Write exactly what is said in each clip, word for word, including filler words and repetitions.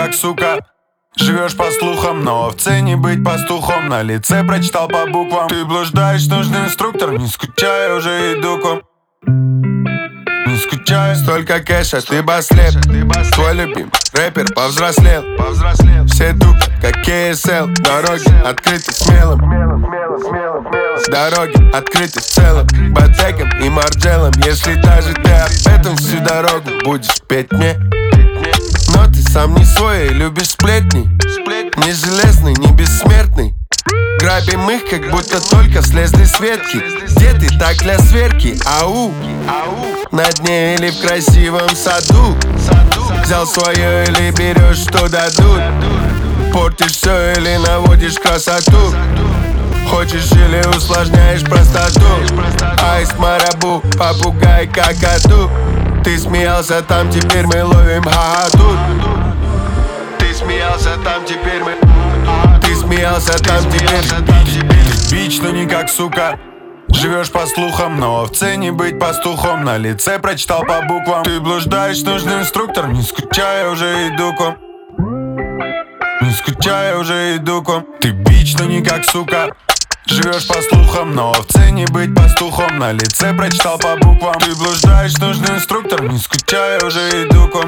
как сука. Живешь по слухам, но в цене быть пастухом. На лице прочитал по буквам. Ты блуждаешь, нужный инструктор. Не скучаю, уже иду к вам. Не скучаю, столько кэша, ты баслеп. Твой любимый рэпер повзрослел. Все тупят, как кей эс эл. Дороги открыты смелым. Дороги открыты в целом. Ботеком и марджелом. Если даже ты об этом всю дорогу будешь петь мне. Но ты сам не свой и любишь сплетни. Не железный, не бессмертный. Грабим их, как будто только слезли с ветки. Где ты так для сверки? Ау, на дне или в красивом саду. Взял свое или берешь, что дадут. Портишь все или наводишь красоту. Хочешь или усложняешь простоту. Айс, марабу, попугай, какаду. Ты смеялся там, теперь мы ловим ха-ха-тут. Ты смеялся там, теперь мы. Ты смеялся там, теперь. Ты бич, но не как сука. Живешь по слухам, но в цене быть пастухом. На лице прочитал по буквам. Ты блуждаешь, нужный инструктор. Не скучай, уже иду к вам. Не скучай, уже иду к вам. Ты бич, но не как сука. Живешь по слухам, но в цене быть пастухом. На лице прочитал по буквам. Ты блуждаешь, нужный инструктор. Не скучай, уже иду к вам.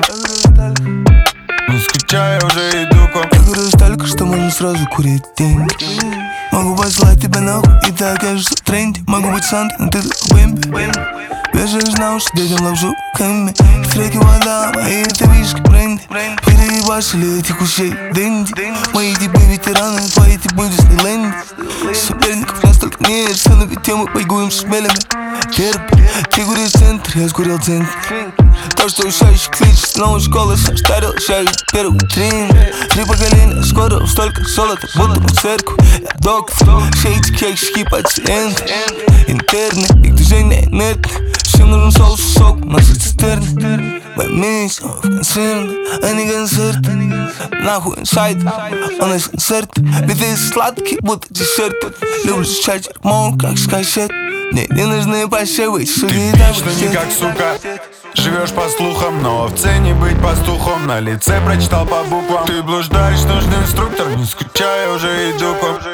Не скучай, уже иду к вам. Я говорю столько, что можно сразу курить деньги. Могу послать тебя нахуй, и ты окажешься в тренде. Могу быть Сантой, но ты как Бэмби. Вешаешь на уши детям лапшу Кэмми. Треки вода, мои это вишки бренди. Переебашили этих ушей Дэнди. Мои типы ветераны, твои типы Дисней Лэнди. Соперников настолько нет, что на тему бойгуем с шмелями. Терпи, ты куришь центр, я скурил центр. То, что ушающий клич с новой школы, сам старил шаг первый трин. Три поколения, скоро столько золота, будто в церкви. Я доктор, шейдики, кексики, пациент. Интерны, их движение инертны. Всем нужен соус и сок, наши цистерны. Мы мисс, в концерны, а не концерты. Нахуй инсайд, у нас концерты. Биты сладкие, будто десерты. Люблю чать мол, как с кассет. Мне не нужны посевы, суги и так. Ты бич, но не как сука. Живешь по слухам, но в цене быть пастухом. На лице прочитал по буквам. Ты блуждаешь, нужный инструктор. Не скучай, уже иду к вам.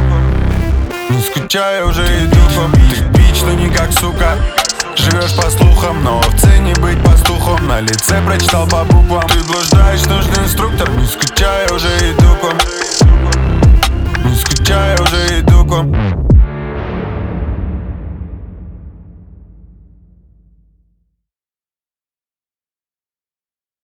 Не скучай, уже иду к вам. Ты бич, но не как сука. Живешь по слухам, но в цене быть пастухом. На лице прочитал по буквам. Ты блуждаешь, нужный инструктор. Не скучай, уже иду к вам. Не скучай, уже иду к вам.